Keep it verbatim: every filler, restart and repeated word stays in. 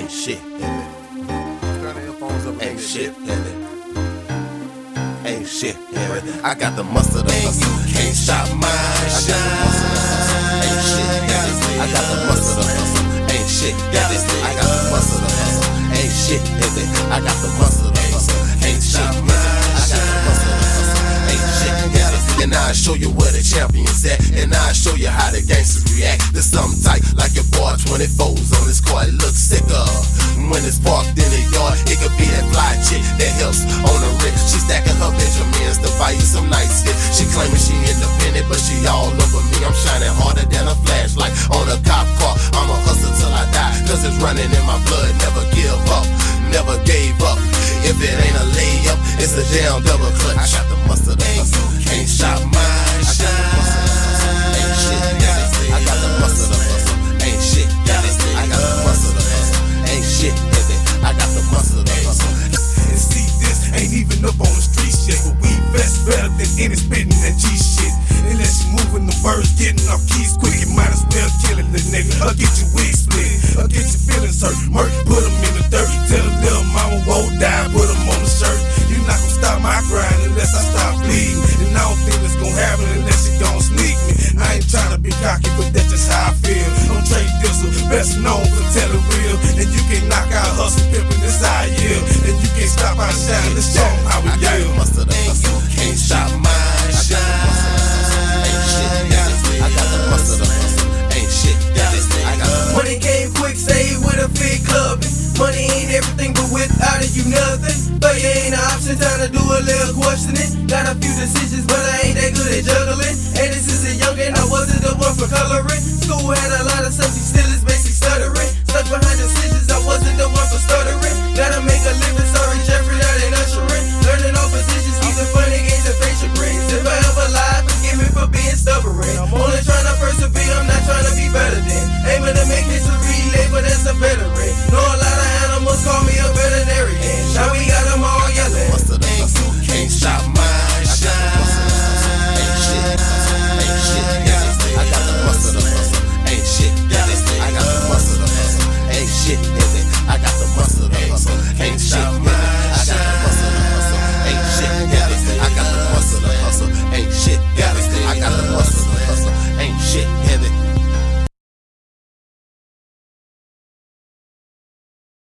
ain't shit heavy. Turn the earphones up. Ain't shit heavy. Ain't shit heavy. I got the mustard of hustle. Can't stop mine. I got the mustard of hustle. Ain't shit heavy. I got the mustard of hustle. Ain't shit heavy. I got the mustard of hustle. Ain't shit heavy. I got the mustard of hustle. Ain't shit heavy. I got the mustard of hustle. Ain't shit heavy. And I'll show you where the champions at. And I'll show you how the gangsters react to something tight like your boy twenty-fours on his car. It looks sicker when it's parked in the yard. It could be that fly chick that helps on the rip. She stacking her Benjamins to buy you some nice shit. She claiming she independent, but she all over me. I'm shining harder than a flashlight on a cop car. I'm a hustler till I die, cause it's running in my blood. Never give up, never gave up. If it ain't a layup, it's a damn double clutch. I got the mustard of hustle. Ain't shot mine. I got the mustard of hustle. Ain't shit heavy. I got the mustard of hustle. Ain't shit heavy. I got the mustard of hustle. Ain't shit heavy. I got the mustard of hustle. And see, this ain't even up on the streets yet, but we best better than any spitting that G shit. Unless you moving the birds, getting off keys quick, you might as well killing the nigga. I'll get your wig split, I'll get your feelings hurt. Murk, put them in the dirt. Tell a little mama won't die, put them on the shirt. You not gon' stop my grind unless I stop bleeding. And I don't think it's gon' happen unless you gon' sneak me. I ain't tryna be cocky, but that's just how I feel. I'm Trey Dizzle, best known for telling real. And you can knock out hustle, pimpin' this I yield. And you can't stop our shine, let's show 'em how we I got deal. the mustard of hustle. Can't stop mine. Ain't shit heavy. I got the mustard of hustle.